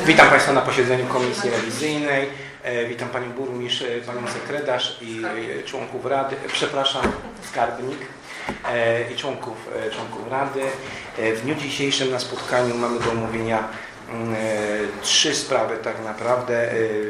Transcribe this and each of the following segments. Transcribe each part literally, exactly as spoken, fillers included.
Witam Państwa na posiedzeniu Komisji Rewizyjnej. Witam Panią Burmistrz, Panią Sekretarz i członków Rady, przepraszam, skarbnik i członków, członków Rady. W dniu dzisiejszym na spotkaniu mamy do omówienia trzy sprawy tak naprawdę.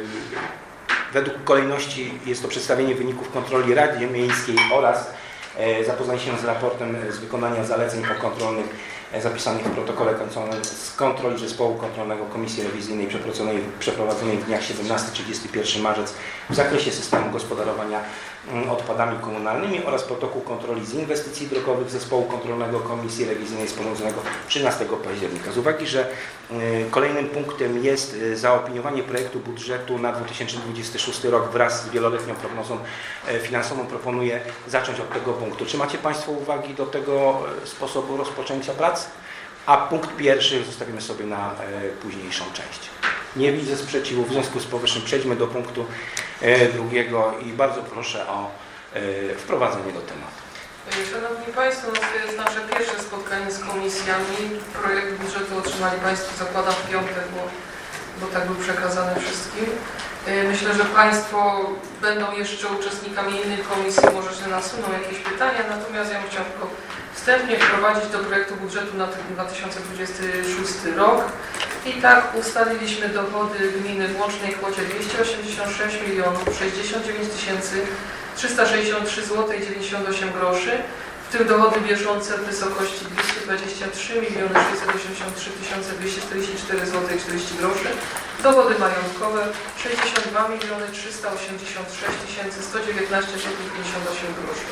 Według kolejności jest to przedstawienie wyników kontroli Rady Miejskiej oraz zapoznanie się z raportem z wykonania zaleceń pokontrolnych zapisanych w protokole końcowym z kontroli zespołu kontrolnego Komisji Rewizyjnej przeprowadzonej, przeprowadzonej w dniach siedemnastego do trzydziestego pierwszego marca w zakresie systemu gospodarowania odpadami komunalnymi oraz protokół kontroli z inwestycji drogowych zespołu kontrolnego Komisji Rewizyjnej sporządzonego trzynastego października. Z uwagi, że kolejnym punktem jest zaopiniowanie projektu budżetu na dwa tysiące dwudziesty szósty rok wraz z wieloletnią prognozą finansową, proponuję zacząć od tego punktu. Czy macie Państwo uwagi do tego sposobu rozpoczęcia prac? A punkt pierwszy zostawimy sobie na późniejszą część. Nie widzę sprzeciwu, w związku z powyższym przejdźmy do punktu drugiego i bardzo proszę o wprowadzenie do tematu. Szanowni Państwo, no to jest nasze pierwsze spotkanie z komisjami. Projekt budżetu otrzymali Państwo, zakładam, w piątek, bo, bo tak był przekazany wszystkim. Myślę, że Państwo będą jeszcze uczestnikami innych komisji, może się nasuną jakieś pytania, natomiast ja bym chciała tylko wstępnie wprowadzić do projektu budżetu na dwa tysiące dwudziesty szósty rok. I tak ustaliliśmy dochody gminy w łącznej kwocie dwieście osiemdziesiąt sześć milionów sześćdziesiąt dziewięć tysięcy trzysta sześćdziesiąt trzy złote i dziewięćdziesiąt osiem groszy, w tym dochody bieżące w wysokości dwieście dwadzieścia trzy miliony sześćset osiemdziesiąt trzy tysiące dwieście czterdzieści cztery złote i czterdzieści groszy, dochody majątkowe sześćdziesiąt dwa miliony trzysta osiemdziesiąt sześć tysięcy sto dziewiętnaście złotych i pięćdziesiąt osiem groszy.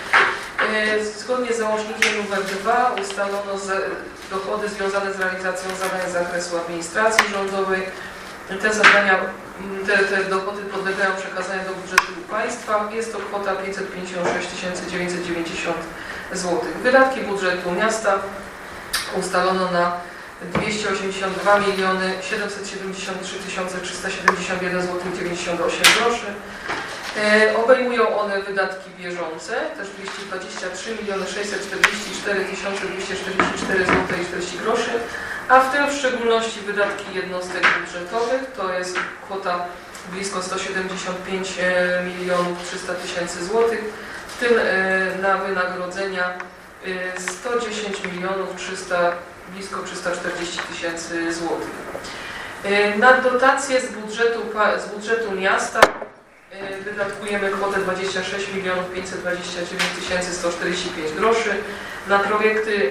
Zgodnie z załącznikiem numer dwa ustalono dochody związane z realizacją zadań z zakresu administracji rządowej. Te zadania, te, te dochody podlegają przekazaniu do budżetu państwa. Jest to kwota pięćset pięćdziesiąt sześć tysięcy dziewięćset dziewięćdziesiąt złotych. Wydatki budżetu miasta ustalono na dwieście osiemdziesiąt dwa miliony siedemset siedemdziesiąt trzy tysiące trzysta siedemdziesiąt jeden złotych i dziewięćdziesiąt osiem groszy. E, obejmują one wydatki bieżące, też dwieście dwadzieścia trzy miliony sześćset czterdzieści cztery tysiące dwieście czterdzieści cztery złote i czterdzieści groszy, a w tym w szczególności wydatki jednostek budżetowych, to jest kwota blisko sto siedemdziesiąt pięć milionów trzysta tysięcy złotych, w tym e, na wynagrodzenia e, sto dziesięć milionów trzysta, blisko trzysta czterdzieści tysięcy złotych. E, na dotacje z budżetu, z budżetu miasta wydatkujemy kwotę dwadzieścia sześć milionów pięćset dwadzieścia dziewięć tysięcy sto czterdzieści pięć groszy. Na projekty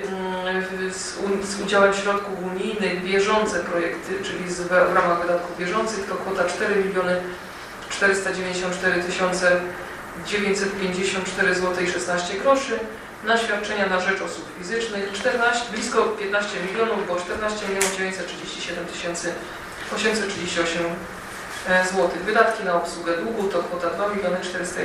z udziałem środków unijnych, bieżące projekty, czyli w ramach wydatków bieżących, to kwota cztery miliony czterysta dziewięćdziesiąt cztery tysiące dziewięćset pięćdziesiąt cztery złote i szesnaście groszy. Na świadczenia na rzecz osób fizycznych czternaście, blisko piętnaście milionów, bo czternaście milionów dziewięćset trzydzieści siedem tysięcy osiemset trzydzieści osiem złotych. Wydatki na obsługę długu to kwota dwa miliony czterysta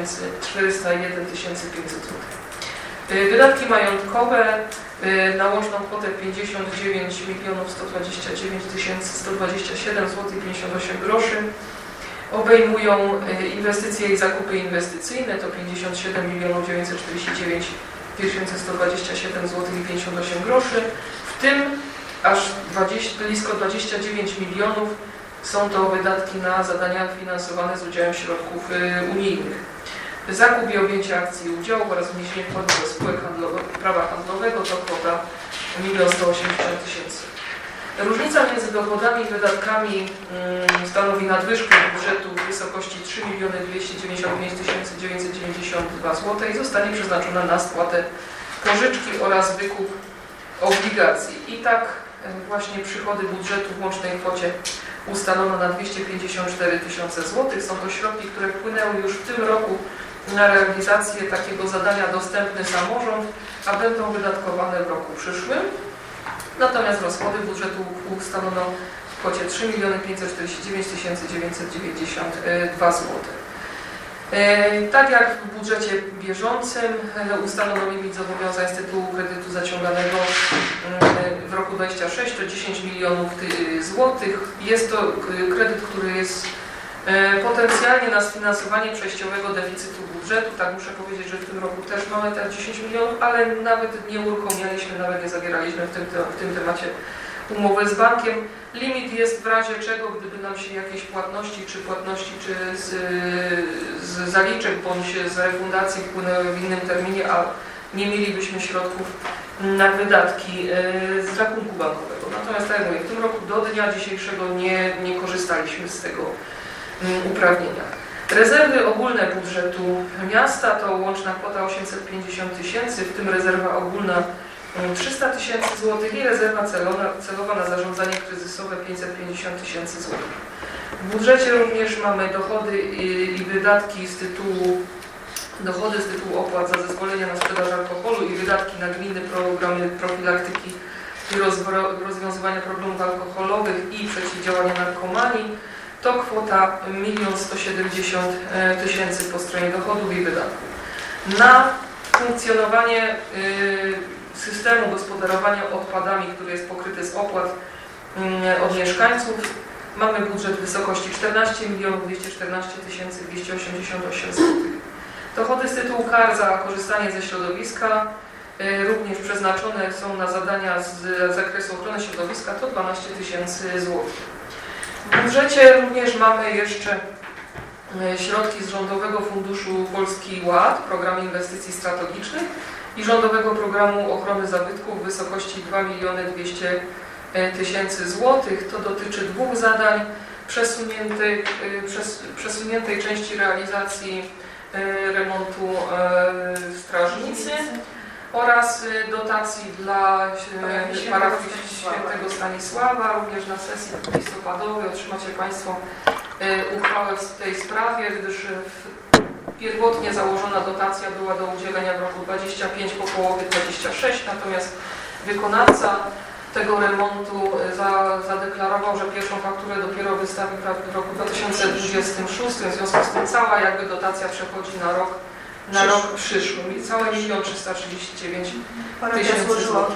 jeden tysięcy pięćset złotych. Wydatki majątkowe na łączną kwotę pięćdziesiąt dziewięć milionów sto dwadzieścia dziewięć tysięcy sto dwadzieścia siedem złotych i pięćdziesiąt osiem groszy. Obejmują inwestycje i zakupy inwestycyjne, to pięćdziesiąt siedem milionów dziewięćset czterdzieści dziewięć tysięcy sto dwadzieścia siedem złotych i pięćdziesiąt osiem groszy, w tym aż dwadzieścia, blisko dwadzieścia dziewięć milionów są to wydatki na zadania finansowane z udziałem środków unijnych. Zakup i objęcie akcji i udziałów oraz wniesienie wkładu do spółek handlowych, prawa handlowego to kwota milion sto osiemdziesiąt tysięcy. Różnica między dochodami i wydatkami hmm, stanowi nadwyżkę budżetu w wysokości trzy miliony dwieście dziewięćdziesiąt pięć tysięcy dziewięćset dziewięćdziesiąt dwa złote i zostanie przeznaczona na spłatę pożyczki oraz wykup obligacji. I tak właśnie przychody budżetu w łącznej kwocie ustalono na dwieście pięćdziesiąt cztery tysiące złotych. Są to środki, które wpłynęły już w tym roku na realizację takiego zadania Dostępny Samorząd, a będą wydatkowane w roku przyszłym. Natomiast rozchody budżetu ustalono w kwocie trzy miliony pięćset czterdzieści dziewięć tysięcy dziewięćset dziewięćdziesiąt dwa złote. Tak jak w budżecie bieżącym ustalono limit zobowiązań z tytułu kredytu zaciąganego w roku dwudziestym szóstym, to dziesięć milionów złotych. Jest to kredyt, który jest potencjalnie na sfinansowanie przejściowego deficytu budżetu. Tak muszę powiedzieć, że w tym roku też mamy te dziesięć milionów, ale nawet nie uruchomialiśmy, nawet nie zawieraliśmy w tym, w tym temacie umowę z bankiem. Limit jest w razie czego, gdyby nam się jakieś płatności, czy płatności, czy z, z zaliczek, bądź z refundacji wpłynęły w innym terminie, a nie mielibyśmy środków na wydatki z rachunku bankowego. Natomiast tak jak mówię, w tym roku do dnia dzisiejszego nie, nie korzystaliśmy z tego uprawnienia. Rezerwy ogólne budżetu miasta to łączna kwota osiemset pięćdziesiąt tysięcy, w tym rezerwa ogólna trzysta tysięcy złotych i rezerwa celowa, celowa na zarządzanie kryzysowe pięćset pięćdziesiąt tysięcy złotych. W budżecie również mamy dochody i, i wydatki z tytułu dochody z tytułu opłat za zezwolenia na sprzedaż alkoholu i wydatki na gminne programy profilaktyki i rozwiązywania problemów alkoholowych i przeciwdziałania narkomanii. To kwota milion sto siedemdziesiąt tysięcy po stronie dochodów i wydatków. Na funkcjonowanie systemu gospodarowania odpadami, który jest pokryty z opłat od mieszkańców, mamy budżet w wysokości czternaście milionów dwieście czternaście tysięcy dwieście osiemdziesiąt osiem złotych. Dochody z tytułu kar za korzystanie ze środowiska również przeznaczone są na zadania z zakresu ochrony środowiska, to dwanaście tysięcy złotych. W budżecie również mamy jeszcze środki z Rządowego Funduszu Polski Ład, Programu Inwestycji Strategicznych i Rządowego Programu Ochrony Zabytków w wysokości dwa miliony dwieście tysięcy złotych. To dotyczy dwóch zadań, przesuniętej, przesuniętej części realizacji remontu strażnicy oraz dotacji dla parafii Świętego Stanisława. Również na sesji listopadowej otrzymacie Państwo uchwałę w tej sprawie, gdyż pierwotnie założona dotacja była do udzielenia w roku dwudziestym piątym, po połowie dwudziestym szóstym, natomiast wykonawca tego remontu za, zadeklarował, że pierwszą fakturę dopiero wystawi w roku dwa tysiące dwudziestym szóstym, w związku z tym cała jakby dotacja przechodzi na rok na rok przyszły. I całe milion trzysta trzydzieści dziewięć tysięcy złotych.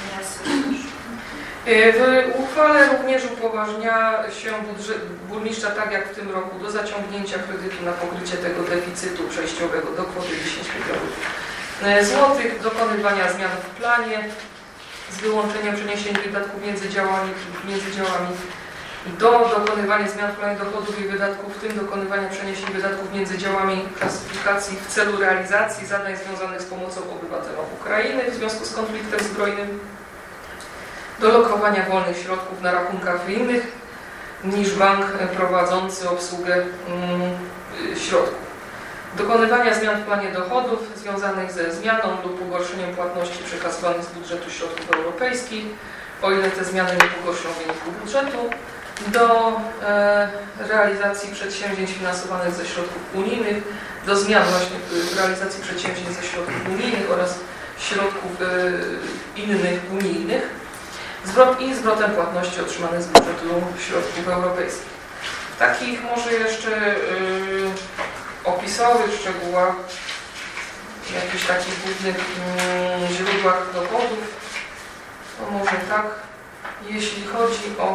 W uchwale również upoważnia się budżet, burmistrza, tak jak w tym roku, do zaciągnięcia kredytu na pokrycie tego deficytu przejściowego do kwoty dziesięć milionów złotych, dokonywania zmian w planie z wyłączeniem przeniesień wydatków między działami, między działami do dokonywania zmian w planie dochodów i wydatków, w tym dokonywania przeniesień wydatków między działami klasyfikacji w celu realizacji zadań związanych z pomocą obywatelom Ukrainy w związku z konfliktem zbrojnym, do lokowania wolnych środków na rachunkach innych niż bank prowadzący obsługę mm, środków. Dokonywania zmian w planie dochodów związanych ze zmianą lub pogorszeniem płatności przekazywanych z budżetu środków europejskich, o ile te zmiany nie pogorszą wyniku budżetu, do e, realizacji przedsięwzięć finansowanych ze środków unijnych, do zmian właśnie w realizacji przedsięwzięć ze środków unijnych oraz środków e, innych unijnych zwrot i zwrotem płatności otrzymanych z budżetu środków europejskich. W takich może jeszcze e, opisowych szczegółach, jakichś takich głównych mm, źródłach dochodów, to może tak, jeśli chodzi o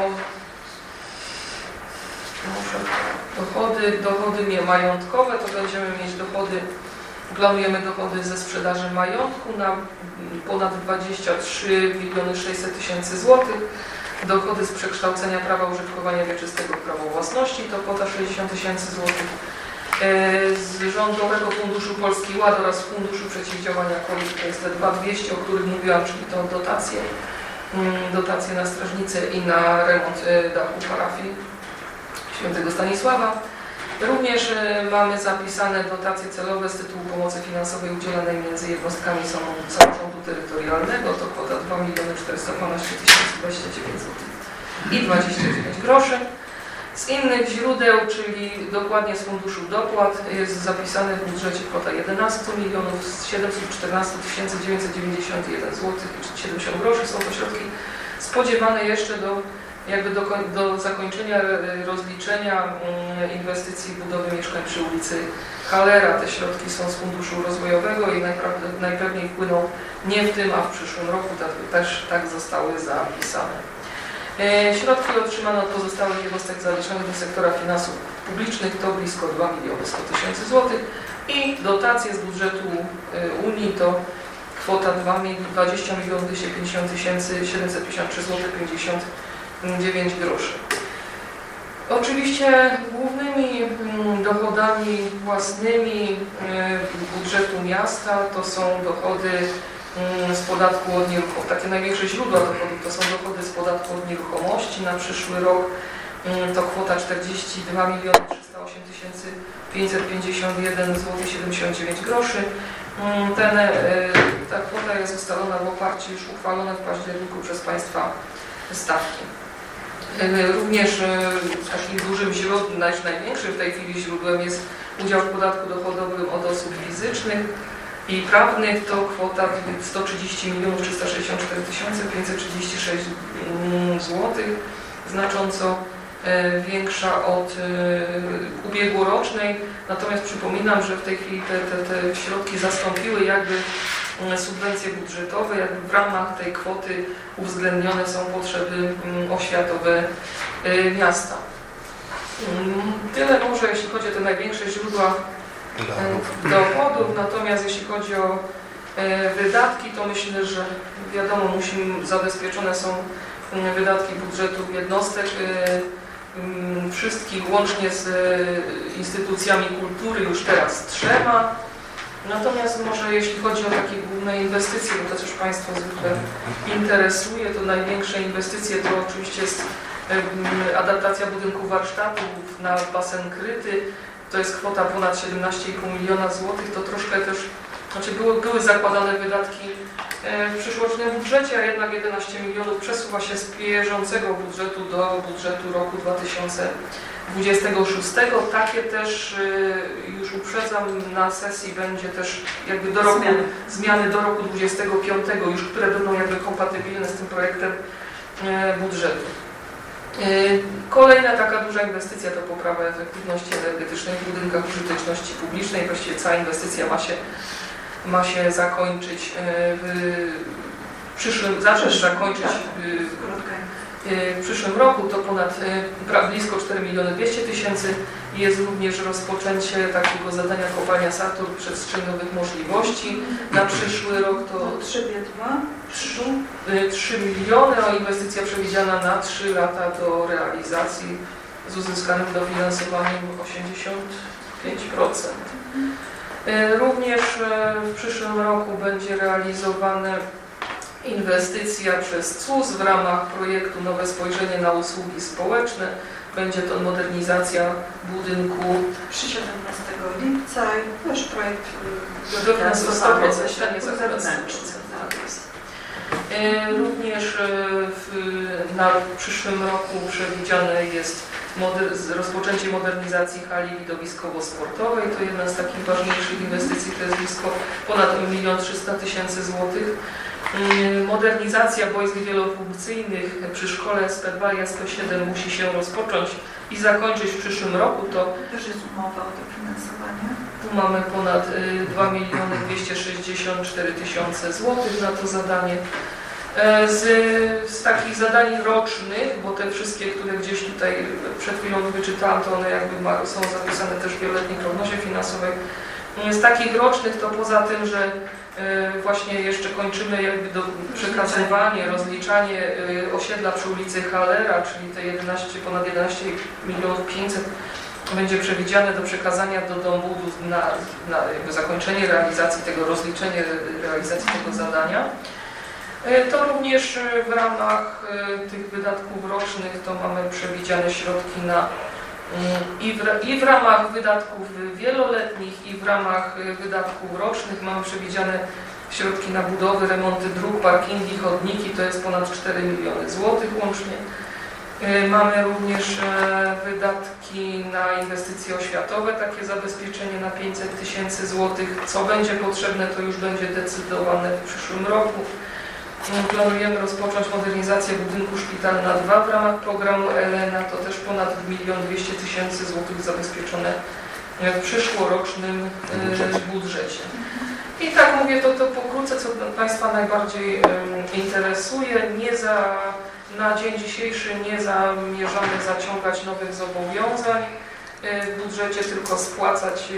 może dochody, dochody niemajątkowe, to będziemy mieć dochody, planujemy dochody ze sprzedaży majątku na ponad dwadzieścia trzy miliony sześćset tysięcy złotych, dochody z przekształcenia prawa użytkowania wieczystego w prawo własności to kwota sześćdziesiąt tysięcy złotych, z Rządowego Funduszu Polski Ład oraz Funduszu Przeciwdziałania COVID, to jest te dwa tysiące dwieście, o których mówiłam, czyli to dotacje, dotacje na strażnicę i na remont dachu parafii Świętego Stanisława. Również mamy zapisane dotacje celowe z tytułu pomocy finansowej udzielanej między jednostkami samorządu terytorialnego, to kwota dwa miliony czterysta dwanaście tysięcy dwadzieścia dziewięć złotych i dwadzieścia dziewięć groszy. Z innych źródeł, czyli dokładnie z Funduszu Dopłat, jest zapisane w budżecie kwota jedenaście milionów siedemset czternaście tysięcy dziewięćset dziewięćdziesiąt jeden złotych i siedemdziesiąt groszy. Są to środki spodziewane jeszcze do, jakby do, do zakończenia rozliczenia inwestycji budowy mieszkań przy ulicy Halera. Te środki są z Funduszu Rozwojowego i najpewniej wpłyną nie w tym, a w przyszłym roku. Tak, też tak zostały zapisane. Środki otrzymane od pozostałych jednostek zaliczonych do sektora finansów publicznych to blisko dwa miliony sto tysięcy złotych i dotacje z budżetu Unii to kwota dwadzieścia milionów dwieście pięćdziesiąt tysięcy siedemset pięćdziesiąt trzy złote pięćdziesiąt dziewięć groszy. Oczywiście głównymi dochodami własnymi budżetu miasta to są dochody z podatku od nieruchomości. Takie największe źródła dochodów to są dochody z podatku od nieruchomości. Na przyszły rok to kwota czterdzieści dwa miliony trzysta osiem tysięcy pięćset pięćdziesiąt jeden złotych siedemdziesiąt dziewięć groszy. Ten, ta kwota jest ustalona w oparciu już uchwalone w październiku przez Państwa stawki. Również takim dużym źródłem, największym w tej chwili źródłem jest udział w podatku dochodowym od osób fizycznych i prawnych. To kwota sto trzydzieści milionów trzysta sześćdziesiąt cztery tysiące pięćset trzydzieści sześć złotych, znacząco większa od ubiegłorocznej. Natomiast przypominam, że w tej chwili te, te, te środki zastąpiły jakby subwencje budżetowe, jakby w ramach tej kwoty uwzględnione są potrzeby oświatowe miasta. Tyle może jeśli chodzi o te największe źródła dochodów, natomiast jeśli chodzi o wydatki, to myślę, że wiadomo, musimy, zabezpieczone są wydatki budżetu jednostek wszystkich, łącznie z instytucjami kultury, już teraz trzema. Natomiast może jeśli chodzi o takie główne inwestycje, bo to też Państwa zwykle interesuje, to największe inwestycje to oczywiście jest adaptacja budynku warsztatów na basen kryty. To jest kwota ponad siedemnaście i pół miliona złotych. To troszkę też, znaczy były, były zakładane wydatki w przyszłorocznym budżecie, a jednak jedenaście milionów przesuwa się z bieżącego budżetu do budżetu roku dwa tysiące dwudziestego szóstego. Takie też, już uprzedzam, na sesji będzie też jakby do roku, zmiany, zmiany do roku dwudziestego piątego, już które będą jakby kompatybilne z tym projektem budżetu. Kolejna taka duża inwestycja to poprawa efektywności energetycznej w budynkach użyteczności publicznej. Właściwie cała inwestycja ma się, ma się zakończyć w przyszłym, zacząć zakończyć w przyszłym roku. To ponad blisko cztery miliony dwieście tysięcy. Jest również rozpoczęcie takiego zadania kopalnia Saturn przestrzeń nowych możliwości. Na przyszły rok to trzy miliony, a inwestycja przewidziana na trzy lata do realizacji z uzyskanym dofinansowaniem osiemdziesiąt pięć procent. Również w przyszłym roku będzie realizowana inwestycja przez C U S w ramach projektu Nowe Spojrzenie na Usługi Społeczne. Będzie to modernizacja budynku przy siedemnastego lipca i też projekt dofinansowany ze ścianie zewnętrznej. Również w, na przyszłym roku przewidziane jest moder, rozpoczęcie modernizacji hali widowiskowo-sportowej. To jedna z takich ważniejszych inwestycji, to jest blisko ponad milion trzysta tysięcy złotych. Modernizacja boisk wielofunkcyjnych przy szkole S P dwa i S P siedem musi się rozpocząć i zakończyć w przyszłym roku. To też jest umowa o dofinansowanie. Tu mamy ponad dwa miliony dwieście sześćdziesiąt cztery tysiące złotych na to zadanie. Z, z takich zadań rocznych, bo te wszystkie, które gdzieś tutaj przed chwilą wyczytałam, to one jakby ma, są zapisane też w wieloletniej prognozie finansowej. Z takich rocznych to poza tym, że właśnie jeszcze kończymy jakby do, przekazywanie, rozliczanie osiedla przy ulicy Halera, czyli te jedenaście, ponad jedenaście milionów pięćset będzie przewidziane do przekazania do Dąbudów na, na jakby zakończenie realizacji tego, rozliczenie realizacji tego zadania. To również w ramach tych wydatków rocznych to mamy przewidziane środki na i w, i w ramach wydatków wieloletnich, i w ramach wydatków rocznych mamy przewidziane środki na budowy, remonty dróg, parkingi, chodniki, to jest ponad cztery miliony złotych łącznie. Mamy również wydatki na inwestycje oświatowe, takie zabezpieczenie na pięćset tysięcy złotych. Co będzie potrzebne, to już będzie decydowane w przyszłym roku. Planujemy rozpocząć modernizację budynku Szpitalna dwa w ramach programu Elena, to też ponad milion dwieście tysięcy złotych zabezpieczone w przyszłorocznym budżecie. I tak mówię, to, to pokrótce, co Państwa najbardziej um, interesuje. Nie za, na dzień dzisiejszy nie zamierzamy zaciągać nowych zobowiązań. w budżecie, tylko spłacać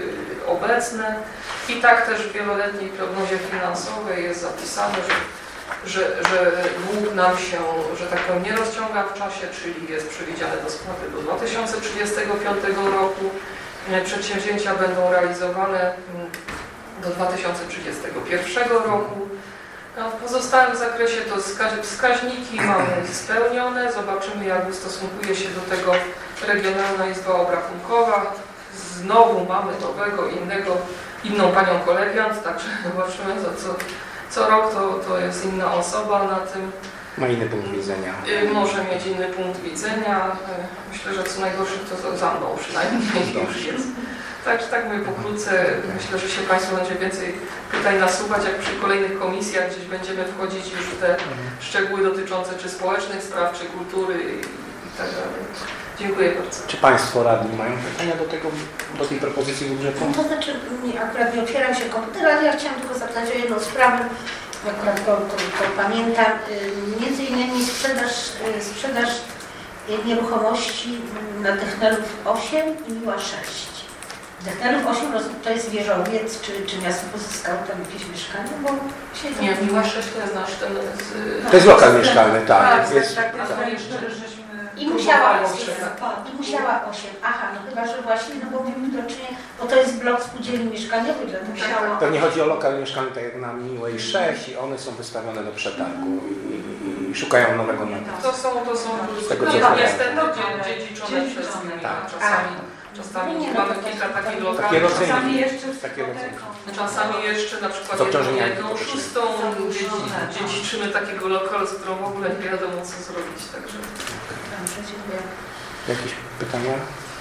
obecne. I tak też w wieloletniej prognozie finansowej jest zapisane, że, że, że dług nam się, że tak powiem, nie rozciąga w czasie, czyli jest przewidziane do spłaty do dwa tysiące trzydziestego piątego roku. Przedsięwzięcia będą realizowane do dwa tysiące trzydziestego pierwszego roku. No, w pozostałym zakresie to wskaźniki mamy spełnione. Zobaczymy, jak ustosunkuje się do tego Regionalna Izba Obrachunkowa. Znowu mamy nowego, innego, inną panią kolegiant, także zobaczymy, to co, co rok to, to jest inna osoba na tym. Ma inny punkt widzenia. Może mieć inny punkt widzenia. Myślę, że co najgorsze to za mną przynajmniej już jest. Także tak mówię pokrótce, myślę, że się Państwu będzie więcej pytań nasuwać, jak przy kolejnych komisjach gdzieś będziemy wchodzić już w te szczegóły dotyczące czy społecznych spraw, czy kultury i tak dalej. Dziękuję bardzo. Czy Państwo radni mają pytania do tego, do tej propozycji budżetu? To znaczy, nie, akurat nie otwieram się komputer, ale ja chciałam tylko zapytać o jedną sprawę, akurat to, to, to pamiętam, między innymi sprzedaż, sprzedaż nieruchomości na Dechnelów osiem i Miła sześć. Dechnelów osiem to jest wieżowiec, czy, czy miasto pozyskało tam jakieś mieszkanie? Bo się nie, Miła sześć to jest nasz ten... Z... To jest lokal mieszkalny, tak. Tak, jest, tak, tak, tak. tak. Jeszcze żeśmy... I musiała osiem. I musiała osiem. Aha, no chyba, że właśnie, no bo mówimy do czynienia, bo to jest blok spółdzielni mieszkaniowych, dlatego musiała... Pewnie chodzi o lokal mieszkalny, tak jak na Miłej sześć i one są wystawione do przetargu i, i, i szukają nowego nadawcy. To są, to są tego, no, co niestety no, dziedziczone przez nich, tak. czasami. Czasami Nie, no, mamy to kilka tak, takich tak, lokali. Takie rodzenie. Czasami jeszcze z Takie rodzenie. hipoteką. Czasami jeszcze na przykład Z obciążeniami jedną hipotecznymi. szóstą dziedzi- dziedziczymy takiego lokalu, z którą w ogóle nie wiadomo co zrobić. Także. Dobrze, dziękuję. Jakieś pytania?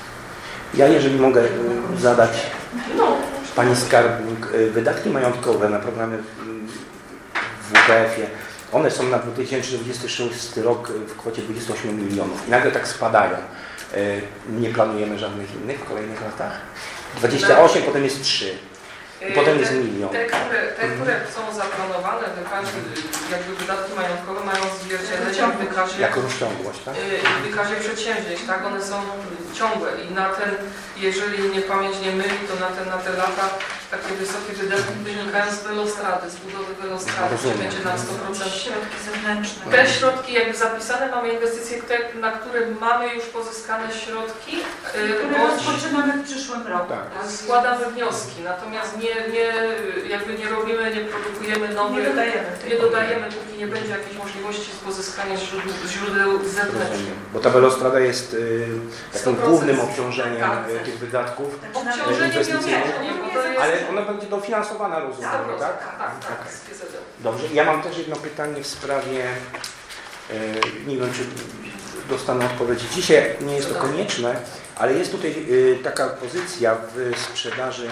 Ja, jeżeli mogę y, zadać No. Pani Skarbnik, y, wydatki majątkowe na programy w W P F-ie, one są na dwa tysiące dwudziesty szósty rok w kwocie dwudziestu ośmiu milionów i nagle tak spadają. Y, Nie planujemy żadnych innych w kolejnych latach? dwadzieścia osiem, potem jest trzy. I potem jest milion. Te, które, te, które są zaplanowane w wykazie, jakby wydatki majątkowe mają zwierciedlenie w wykazie, Jako rozciągłość, tak? w wykazie przedsięwzięć, tak? One są ciągłe i na ten, jeżeli mnie pamięć nie myli, to na, ten, na te lata takie wysokie wydatki wynikają z welostrady, z budowy welostrady, gdzie będzie na sto procent. Środki zewnętrzne. Te środki jakby zapisane, mamy inwestycje, na które mamy już pozyskane środki, Które bo rozpoczynamy w przyszłym roku. Tak. składamy wnioski, natomiast nie, nie, jakby nie robimy, nie produkujemy Nie nowych, dodajemy. nie dodajemy, póki nie będzie jakiejś możliwości pozyskania źródeł, źródeł zewnętrznych. Rozumiem. Bo ta welostrada jest y, takim sto procent. głównym obciążeniem Tak. y, tych wydatków, Obciążenie inwestycyjne. nie, bo to jest... ale ona będzie dofinansowana, rozumiem, sto procent, tak? tak, tak, tak, Okej. z P Z D. Dobrze. Ja mam też jedno pytanie w sprawie, y, nie wiem, czy dostanę odpowiedź dzisiaj, nie jest to konieczne, ale jest tutaj y, taka pozycja w sprzedaży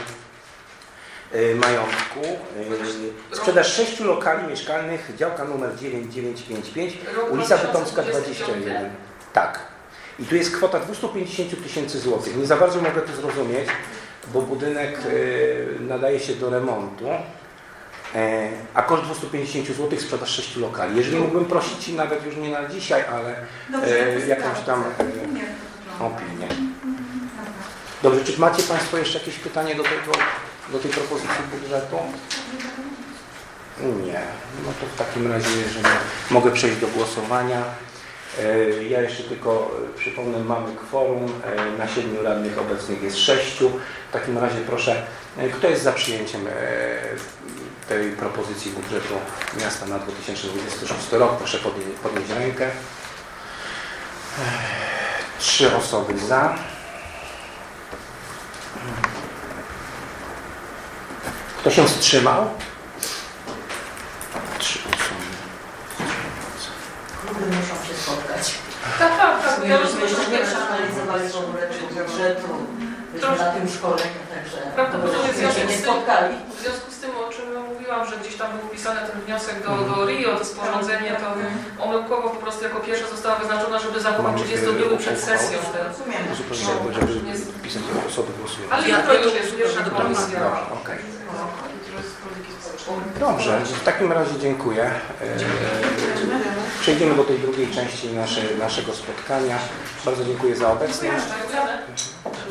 y, majątku. Y, sprzedaż sześciu lokali mieszkalnych, działka numer dziewięć dziewięć pięć pięć, Rok ulica dwa tysiące Bytomska dwudziesty dwadzieścia piąty. jeden. Tak. I tu jest kwota dwieście pięćdziesiąt tysięcy złotych. Nie za bardzo mogę to zrozumieć, bo budynek y, nadaje się do remontu, e, a koszt dwieście pięćdziesiąt złotych sprzedaż sześciu lokali. Jeżeli mógłbym prosić nawet już nie na dzisiaj, ale e, jakąś tam e, opinię. Dobrze, czy macie Państwo jeszcze jakieś pytanie do, tego, do tej propozycji budżetu? Nie. No to w takim razie, jeżeli mogę przejść do głosowania. E, Ja jeszcze tylko przypomnę, mamy kworum, e, na siedmiu radnych obecnych jest sześciu. W takim razie proszę, e, kto jest za przyjęciem e, tej propozycji budżetu miasta na dwa tysiące dwudziesty szósty rok? Proszę podnieść, podnieść rękę. E, Trzy osoby za. Kto się wstrzymał? Trzy osoby. Kluby muszą się spotkać. Tak, tak, tak. Ja Myśmy rozumiem, jeszcze nie że przeanalizowali w ogóle czy budżetu. Byliśmy Troszkę. na tym szkoleniu, także Prawdopodobnie w myśmy się związku nie z tym- spotkali. W związku z tym, o czym ja mówiłam, że gdzieś tam był wpisany ten wniosek do, do R I O, to sporządzenie, to omyłkowo po prostu jako pierwsza została wyznaczona, żeby zachować trzydziestodniowy przed sesją. Te, Rozumiem. Żeby, żeby, żeby wpisać osoby głosujące. ale jutro już jest pierwsza komisja. Dobrze, okej. Dobrze, w takim razie dziękuję. E, Przejdziemy do tej drugiej części nasze, naszego spotkania. Bardzo dziękuję za obecność. Dziękujemy.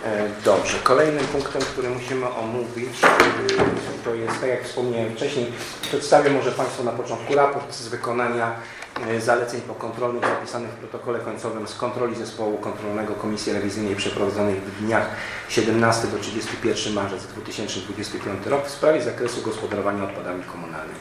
Dobrze, kolejnym punktem, który musimy omówić, to jest, tak jak wspomniałem wcześniej, przedstawię może Państwu na początku raport z wykonania zaleceń pokontrolnych zapisanych w protokole końcowym z kontroli zespołu kontrolnego Komisji Rewizyjnej przeprowadzonej w dniach siedemnastego do trzydziestego pierwszego marca dwa tysiące dwudziestego piątego roku w sprawie zakresu gospodarowania odpadami komunalnymi.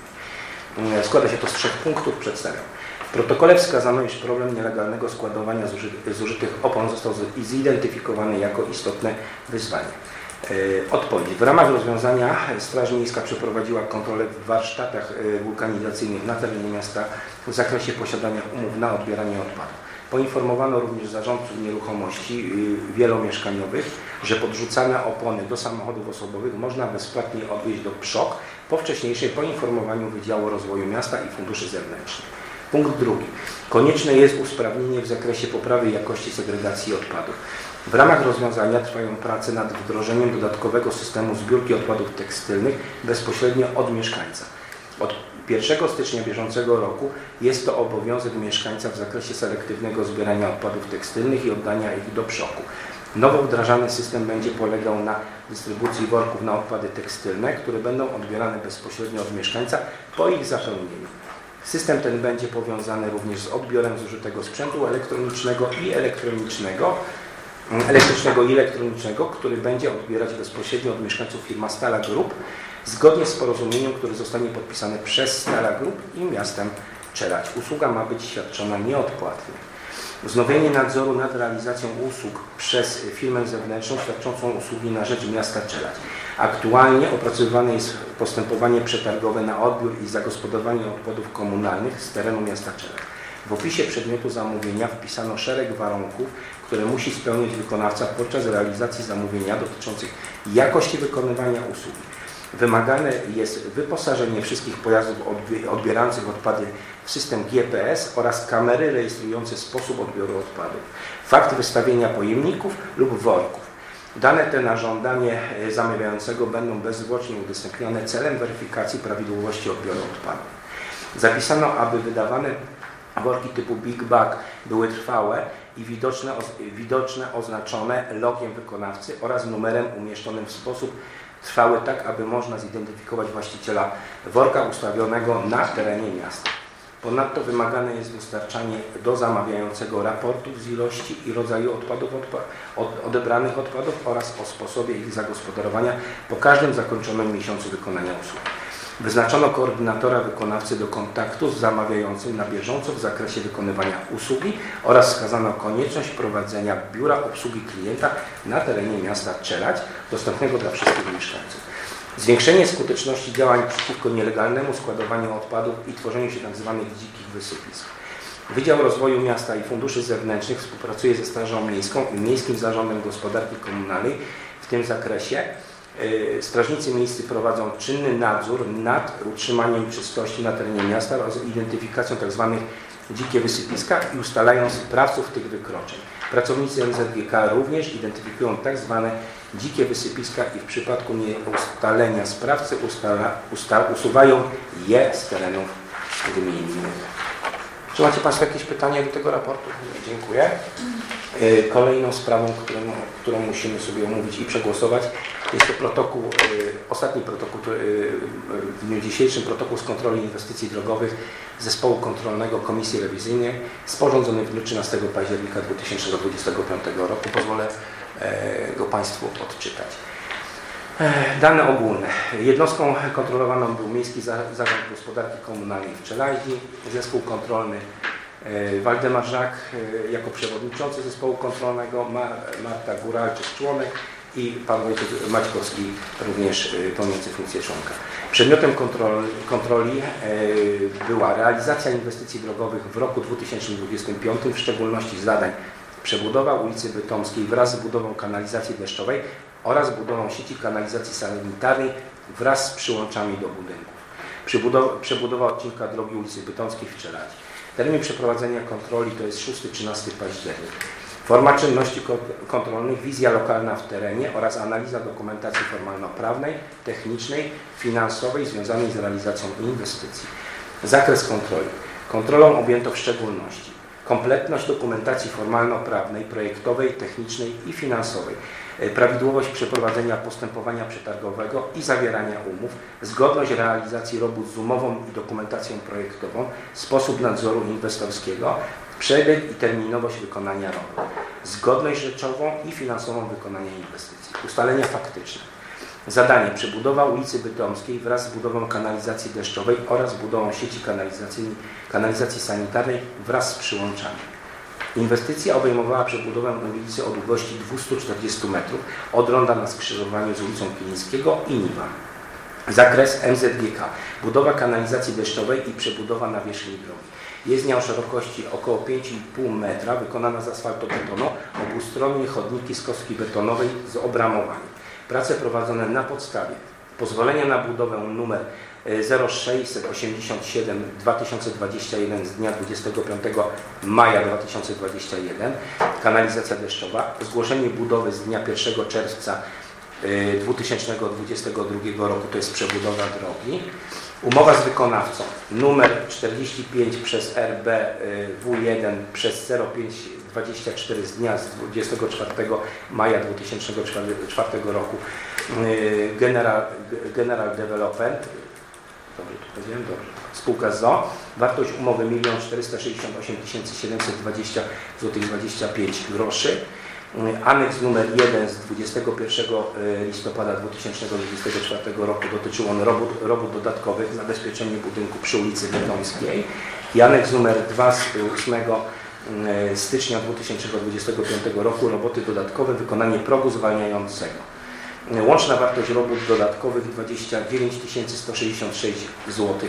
Składa się to z trzech punktów, przedstawiam. W protokole wskazano, iż problem nielegalnego składowania zużytych opon został zidentyfikowany jako istotne wyzwanie. Odpowiedź. W ramach rozwiązania Straż Miejska przeprowadziła kontrolę w warsztatach wulkanizacyjnych na terenie miasta w zakresie posiadania umów na odbieranie odpadów. Poinformowano również zarządców nieruchomości wielomieszkaniowych, że podrzucane opony do samochodów osobowych można bezpłatnie odwieźć do P S Z O K po wcześniejszej poinformowaniu Wydziału Rozwoju Miasta i Funduszy Zewnętrznych. Punkt drugi. Konieczne jest usprawnienie w zakresie poprawy jakości segregacji odpadów. W ramach rozwiązania trwają prace nad wdrożeniem dodatkowego systemu zbiórki odpadów tekstylnych bezpośrednio od mieszkańca. Od pierwszego stycznia bieżącego roku jest to obowiązek mieszkańca w zakresie selektywnego zbierania odpadów tekstylnych i oddania ich do P S Z O K-u. Nowo wdrażany system będzie polegał na dystrybucji worków na odpady tekstylne, które będą odbierane bezpośrednio od mieszkańca po ich zapełnieniu. System ten będzie powiązany również z odbiorem zużytego sprzętu elektronicznego i elektronicznego, elektrycznego i elektronicznego, który będzie odbierać bezpośrednio od mieszkańców firma Stala Group, zgodnie z porozumieniem, które zostanie podpisane przez Stala Group i miastem Czeladź. Usługa ma być świadczona nieodpłatnie. Wznowienie nadzoru nad realizacją usług przez firmę zewnętrzną świadczącą usługi na rzecz miasta Czeladź. Aktualnie opracowywane jest postępowanie przetargowe na odbiór i zagospodarowanie odpadów komunalnych z terenu miasta Czeladź. W opisie przedmiotu zamówienia wpisano szereg warunków, które musi spełnić wykonawca podczas realizacji zamówienia dotyczących jakości wykonywania usługi. Wymagane jest wyposażenie wszystkich pojazdów odbierających odpady w system G P S oraz kamery rejestrujące sposób odbioru odpadów. Fakt wystawienia pojemników lub worków. Dane te na żądanie zamawiającego będą bezzwłocznie udostępnione celem weryfikacji prawidłowości odbioru odpadów. Zapisano, aby wydawane worki typu Big Bag były trwałe i widoczne, widoczne oznaczone logiem wykonawcy oraz numerem umieszczonym w sposób trwały, tak aby można zidentyfikować właściciela worka ustawionego na terenie miasta. Ponadto wymagane jest dostarczanie do zamawiającego raportów z ilości i rodzaju odpadów odpa od, odebranych odpadów oraz o sposobie ich zagospodarowania po każdym zakończonym miesiącu wykonania usług. Wyznaczono koordynatora wykonawcy do kontaktu z zamawiającym na bieżąco w zakresie wykonywania usługi oraz wskazano konieczność prowadzenia biura obsługi klienta na terenie miasta Czeladź, dostępnego dla wszystkich mieszkańców. Zwiększenie skuteczności działań przeciwko nielegalnemu składowaniu odpadów i tworzeniu się tzw. dzikich wysypisk. Wydział Rozwoju Miasta i Funduszy Zewnętrznych współpracuje ze Strażą Miejską i Miejskim Zarządem Gospodarki Komunalnej w tym zakresie. Strażnicy miejscy prowadzą czynny nadzór nad utrzymaniem czystości na terenie miasta oraz identyfikacją tzw. dzikie wysypiska i ustalają sprawców tych wykroczeń. Pracownicy N Z G K również identyfikują tzw. dzikie wysypiska i w przypadku nieustalenia sprawcy ustala, usta, usuwają je z terenów gminnych. Czy macie Państwo jakieś pytania do tego raportu? Dziękuję. Kolejną sprawą, którą, którą musimy sobie omówić i przegłosować, jest to protokół, ostatni protokół w dniu dzisiejszym, protokół z kontroli inwestycji drogowych Zespołu Kontrolnego Komisji Rewizyjnej, sporządzony w dniu trzynastego października dwa tysiące dwudziestego piątego roku. Pozwolę go Państwu odczytać. Dane ogólne. Jednostką kontrolowaną był Miejski Zarząd Gospodarki Komunalnej w Czeladzi, zespół kontrolny Waldemar Żak jako przewodniczący zespołu kontrolnego, Marta Góralczyk członek i pan Wojciech Maćkowski również pełniący funkcję członka. Przedmiotem kontroli, kontroli była realizacja inwestycji drogowych w roku dwa tysiące dwudziestym piątym, w szczególności zadań przebudowa ulicy Bytomskiej wraz z budową kanalizacji deszczowej oraz budową sieci kanalizacji sanitarnej wraz z przyłączami do budynków. Przybudowa, przebudowa odcinka drogi ulicy Bytomskiej w Czeladzi. Termin przeprowadzenia kontroli to jest szósty do trzynastego października. Forma czynności kontrolnych, wizja lokalna w terenie oraz analiza dokumentacji formalno-prawnej, technicznej, finansowej związanej z realizacją inwestycji. Zakres kontroli. Kontrolą objęto w szczególności kompletność dokumentacji formalno-prawnej, projektowej, technicznej i finansowej, prawidłowość przeprowadzenia postępowania przetargowego i zawierania umów, zgodność realizacji robót z umową i dokumentacją projektową, sposób nadzoru inwestorskiego, przebieg i terminowość wykonania robót, zgodność rzeczową i finansową wykonania inwestycji, ustalenia faktyczne. Zadanie: przebudowa ulicy Bytomskiej wraz z budową kanalizacji deszczowej oraz budową sieci kanalizacyjnej, kanalizacji sanitarnej wraz z przyłączami. Inwestycja obejmowała przebudowę ulicy o długości dwieście czterdzieści metrów od ronda na skrzyżowaniu z ulicą Kilińskiego i Niwa. Zakres: M Z G K. Budowa kanalizacji deszczowej i przebudowa nawierzchni drogi. Jezdnia o szerokości około pięć i pół metra wykonana z asfaltobetonu, obustronnie chodniki z kostki betonowej z obramowaniem. Prace prowadzone na podstawie pozwolenia na budowę numer zero sześćset osiemdziesiąt siedem dwa tysiące dwadzieścia jeden z dnia dwudziestego piątego maja dwa tysiące dwudziestego pierwszego, kanalizacja deszczowa, zgłoszenie budowy z dnia pierwszego czerwca dwa tysiące dwudziestego drugiego roku, to jest przebudowa drogi. Umowa z wykonawcą numer czterdzieści pięć przez R B W jeden przez zero pięć dwadzieścia cztery z dnia z dwudziestego czwartego maja dwa tysiące czwartego roku, General, General Development, dobrze to powiedziałem, dobrze, spółka z o o, wartość umowy jeden czterysta sześćdziesiąt osiem tysięcy siedemset dwadzieścia złotych dwadzieścia pięć groszy. Aneks numer jeden z dwudziestego pierwszego listopada dwa tysiące dwudziestego czwartego roku dotyczył on robót, robót dodatkowych na zabezpieczenie budynku przy ulicy Bytomskiej i aneks numer dwa z ósmego stycznia dwa tysiące dwudziestego piątego roku roboty dodatkowe, wykonanie progu zwalniającego. Łączna wartość robót dodatkowych dwadzieścia dziewięć tysięcy sto sześćdziesiąt sześć złotych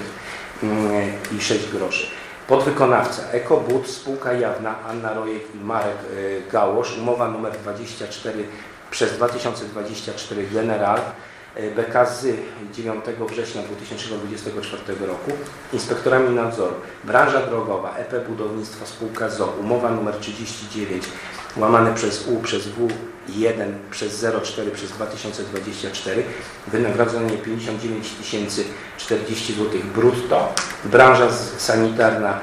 i sześć groszy. Podwykonawca EcoBud, spółka jawna Anna Rojek i Marek Gałosz, umowa numer dwadzieścia cztery przez dwa tysiące dwadzieścia cztery General B K z dziewiątego września dwa tysiące dwudziestego czwartego roku. Inspektorami nadzoru branża drogowa E P Budownictwo, spółka z o o, umowa numer trzydzieści dziewięć łamane przez U przez W jeden przez zero cztery przez dwa tysiące dwadzieścia cztery, wynagrodzenie pięćdziesiąt dziewięć tysięcy czterdzieści złotych brutto. Branża sanitarna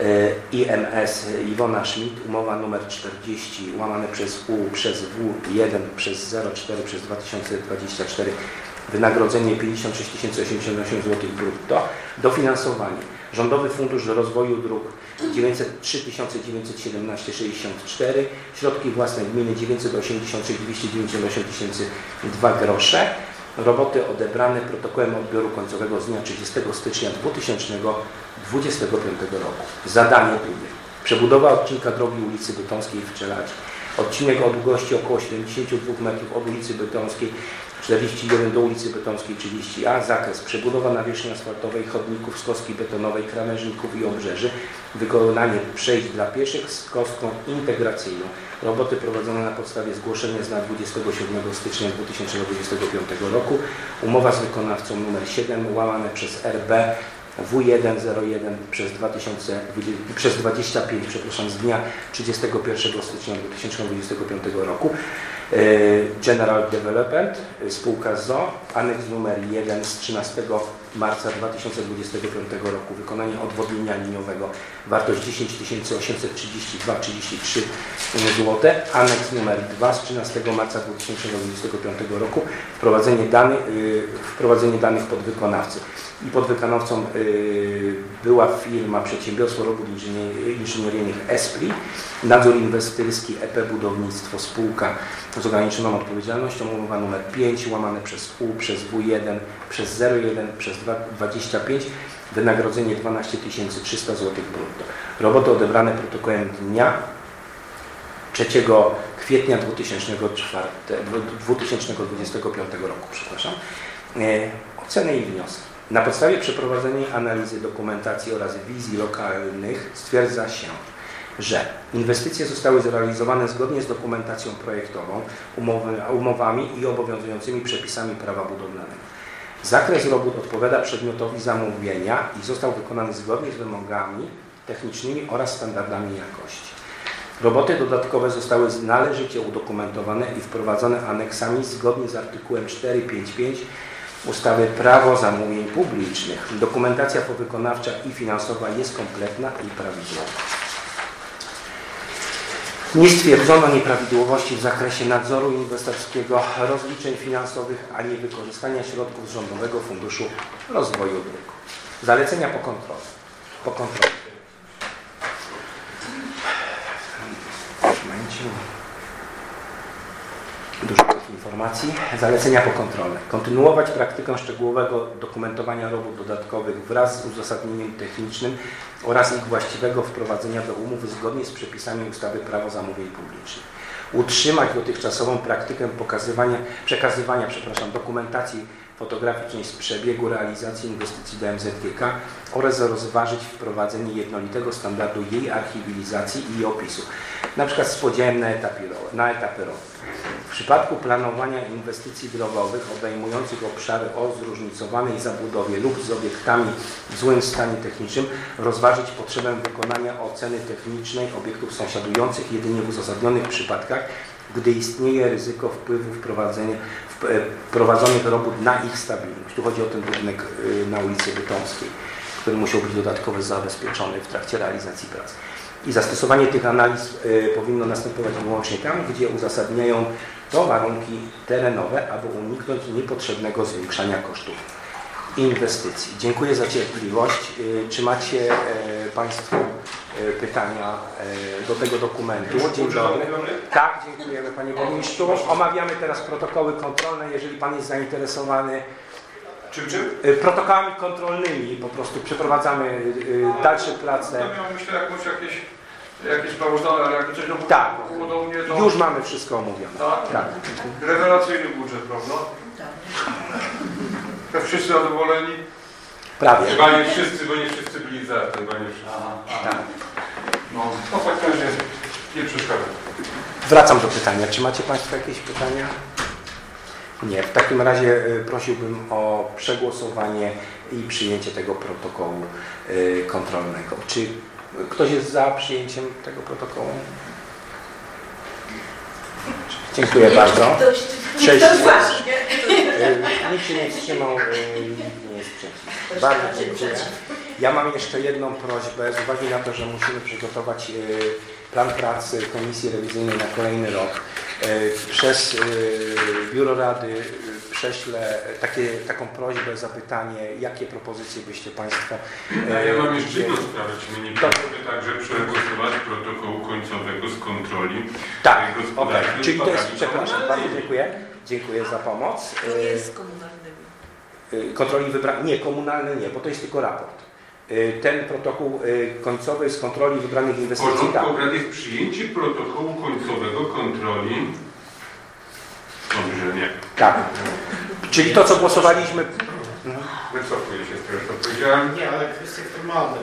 I M S Iwona Schmidt, umowa numer czterdzieści łamane przez U przez W jeden przez zero cztery przez dwa tysiące dwadzieścia cztery, wynagrodzenie pięćdziesiąt sześć tysięcy osiemdziesiąt osiem złotych brutto. Dofinansowanie Rządowy Fundusz Rozwoju Dróg dziewięćset trzy tysiące dziewięćset siedemnaście sześćdziesiąt cztery, środki własne gminy dziewięćset osiemdziesiąt sześć dwieście dziewięćdziesiąt osiem tysięcy dwa grosze. Roboty odebrane protokołem odbioru końcowego z dnia trzydziestego stycznia dwa tysiące dwudziestego piątego roku. Zadanie drugie: przebudowa odcinka drogi ulicy Bytomskiej w Czeladzi. Odcinek o długości około siedemdziesiąt dwa metrów od ulicy Bytomskiej czterdzieści jeden do ulicy Bytomskiej trzydzieści A. Zakres: przebudowa nawierzchni asfaltowej, chodników z kostki betonowej, krawężników i obrzeży. Wykonanie przejść dla pieszych z kostką integracyjną. Roboty prowadzone na podstawie zgłoszenia z dnia dwudziestego siódmego stycznia dwa tysiące dwudziestego piątego roku. Umowa z wykonawcą numer siedem łamane przez R B W jeden zero jeden przez, dwa tysiące dwadzieścia, przez dwadzieścia pięć przepraszam, z dnia trzydziestego pierwszego stycznia dwa tysiące dwudziestego piątego roku. General Development, spółka z o o, aneks numer jeden z trzynastego marca dwa tysiące dwudziestego piątego roku, wykonanie odwodnienia liniowego, wartość dziesięć tysięcy osiemset trzydzieści dwa przecinek trzydzieści trzy złote, aneks numer dwa z trzynastego marca dwa tysiące dwudziestego piątego roku, wprowadzenie danych, yy, wprowadzenie danych podwykonawcy. I podwykonawcą yy, była firma Przedsiębiorstwo Robót Inżynieryjnych ESPRI, nadzór inwestorski E P Budownictwo, spółka z ograniczoną odpowiedzialnością, umowa numer pięć łamane przez U przez W jeden przez zero jeden przez dwadzieścia pięć, wynagrodzenie dwanaście tysięcy trzysta złotych brutto. Roboty odebrane protokołem dnia trzeciego kwietnia dwa tysiące dwudziestego piątego roku. Przepraszam. E, oceny i wnioski. Na podstawie przeprowadzonej analizy dokumentacji oraz wizji lokalnych stwierdza się, że inwestycje zostały zrealizowane zgodnie z dokumentacją projektową, umowy, umowami i obowiązującymi przepisami prawa budowlanego. Zakres robót odpowiada przedmiotowi zamówienia i został wykonany zgodnie z wymogami technicznymi oraz standardami jakości. Roboty dodatkowe zostały należycie udokumentowane i wprowadzone aneksami zgodnie z artykułem cztery pięć pięć ustawy Prawo zamówień publicznych. Dokumentacja powykonawcza i finansowa jest kompletna i prawidłowa. Nie stwierdzono nieprawidłowości w zakresie nadzoru inwestorskiego, rozliczeń finansowych, ani wykorzystania środków z Rządowego Funduszu Rozwoju Dróg. Zalecenia po kontroli. Po kontroli. Dużo tych informacji. Zalecenia pokontrolne. Kontynuować praktykę szczegółowego dokumentowania robót dodatkowych wraz z uzasadnieniem technicznym oraz ich właściwego wprowadzenia do umów zgodnie z przepisami ustawy Prawo zamówień publicznych. Utrzymać dotychczasową praktykę pokazywania, przekazywania przepraszam, dokumentacji fotograficznej z przebiegu realizacji inwestycji do M Z G K oraz rozważyć wprowadzenie jednolitego standardu jej archiwilizacji i opisu, na przykład z podziałem na etapy, na etapy rowu. W przypadku planowania inwestycji drogowych obejmujących obszary o zróżnicowanej zabudowie lub z obiektami w złym stanie technicznym rozważyć potrzebę wykonania oceny technicznej obiektów sąsiadujących jedynie w uzasadnionych przypadkach, gdy istnieje ryzyko wpływu wprowadzenia, wprowadzonych robót na ich stabilność. Tu chodzi o ten budynek na ulicy Bytomskiej, który musiał być dodatkowo zabezpieczony w trakcie realizacji prac. I zastosowanie tych analiz y, powinno następować wyłącznie tam, gdzie uzasadniają to warunki terenowe, aby uniknąć niepotrzebnego zwiększania kosztów inwestycji. Dziękuję za cierpliwość. Y, czy macie y, Państwo y, pytania y, do tego dokumentu? Dzień dobry. Tak, dziękujemy Panie Burmistrzu. Omawiamy teraz protokoły kontrolne. Jeżeli Pan jest zainteresowany Czym, czym? protokołami kontrolnymi, po prostu przeprowadzamy y, dalsze prace. Ja miałem, myślę, jakąś jakieś, jakieś sprawozdanie, ale jak coś Tak, było mnie, to... już mamy wszystko omówione. Tak? Tak. Rewelacyjny budżet, prawda? Tak. Wszyscy zadowoleni? Prawie. Chyba nie wszyscy, bo nie wszyscy byli za, chyba nie wszyscy. Tak. No, to w takim razie nie przeszkadza. Wracam do pytania. Czy macie Państwo jakieś pytania? Nie. W takim razie y, prosiłbym o przegłosowanie i przyjęcie tego protokołu y, kontrolnego. Czy ktoś jest za przyjęciem tego protokołu? Dziękuję bardzo. Sześć. Nikt się nie wstrzymał, nikt nie jest przeciw. Bardzo dziękuję. Ja mam jeszcze jedną prośbę, z uwagi na to, że musimy przygotować plan pracy Komisji Rewizyjnej na kolejny rok. Przez Biuro Rady prześlę takie, taką prośbę, zapytanie, jakie propozycje byście Państwo... Ja mam jeszcze jedną sprawę, czy my nie powinniśmy także przegłosować protokołu końcowego z kontroli. Tak, okay. Czyli to jest, przepraszam, bardzo dziękuję. Dziękuję za pomoc. To nie jest komunalny. Kontroli wybranych, nie, komunalny nie, bo to jest tylko raport. Ten protokół końcowy z kontroli wybranych inwestycji. W porządku obrad jest przyjęcie protokołu końcowego kontroli. Dobrze, nie. Tak. Czyli to, co głosowaliśmy... Wycofuję się z tego, co powiedziałem. Nie, ale kwestie formalne.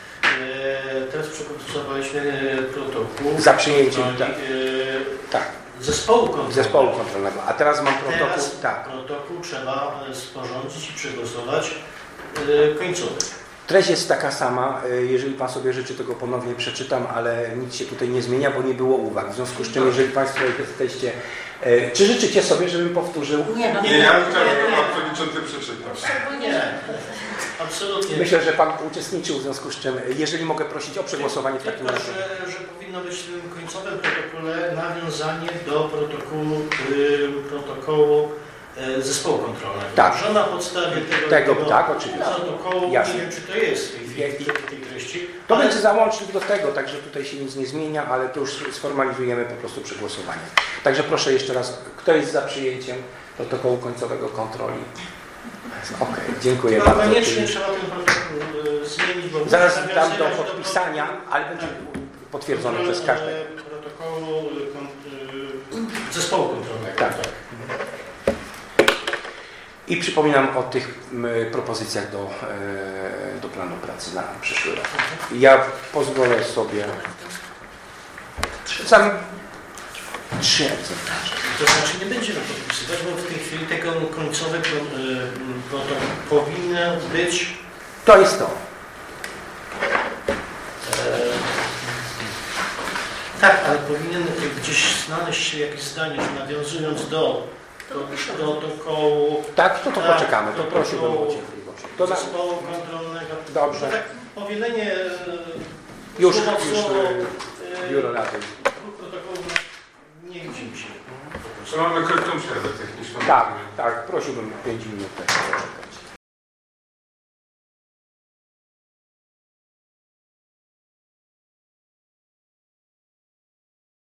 Teraz przegłosowaliśmy protokół. Za przyjęciem, kontroli, tak. e, Tak. Zespołu kontrolnego. Zespołu kontrolnego. A teraz mam protokół. Teraz Tak. protokół trzeba sporządzić i przegłosować e, końcowy. Treść jest taka sama, jeżeli Pan sobie życzy, to go ponownie przeczytam, ale nic się tutaj nie zmienia, bo nie było uwag. W związku z czym, jeżeli Państwo jesteście... Czy życzycie sobie, żebym powtórzył? Nie, no Nie, ja chciałem, żeby Pan Przewodniczący przeczytał. Nie, absolutnie. Myślę, że Pan uczestniczył, w związku z czym, jeżeli mogę prosić o przegłosowanie w takim Tylko, razie. że, że powinno być w tym końcowym protokole nawiązanie do protokołu, y, protokołu y, zespołu kontrolnego. Tak. Że na podstawie tego, Tego, tego tak, oczywiście. protokołu, Jasne. nie wiem czy to jest w tej, Nie. tej, tej treści. To ale będzie załącznik do tego, także tutaj się nic nie zmienia, ale to już sformalizujemy po prostu przy głosowaniu. Także proszę jeszcze raz, kto jest za przyjęciem protokołu końcowego kontroli? Okej, okay, dziękuję no, bardzo. koniecznie Czyli trzeba ten protokół y, zmienić, bo zaraz musi dam do nawiązywać podpisania, ale będzie potwierdzone przez każdego. Protokołu y, kon, y, zespołu kontrolnego. Tak. I przypominam o tych m, propozycjach do, e, do planu pracy na przyszły rok. Ja pozwolę sobie sam trzy egzemplarze. To znaczy nie będziemy podpisywać, bo w tej chwili tego końcowe pro, y, protokół powinno być. To jest to. E, tak, ale powinien gdzieś znaleźć się jakieś zdanie, że nawiązując do, do protokołu. Tak, to to tak, poczekamy, to prosiłbym o cierpliwość. To Do na, zespołu kontrolnego. Dobrze. Tak, powielenie. Już, słowo w już słowo, y, y, Biuro Rady. dwóch protokołów no, nie widzimy się. Czy mamy krótką przerwę techniczną? Tak, tak, prosiłbym pięć minut.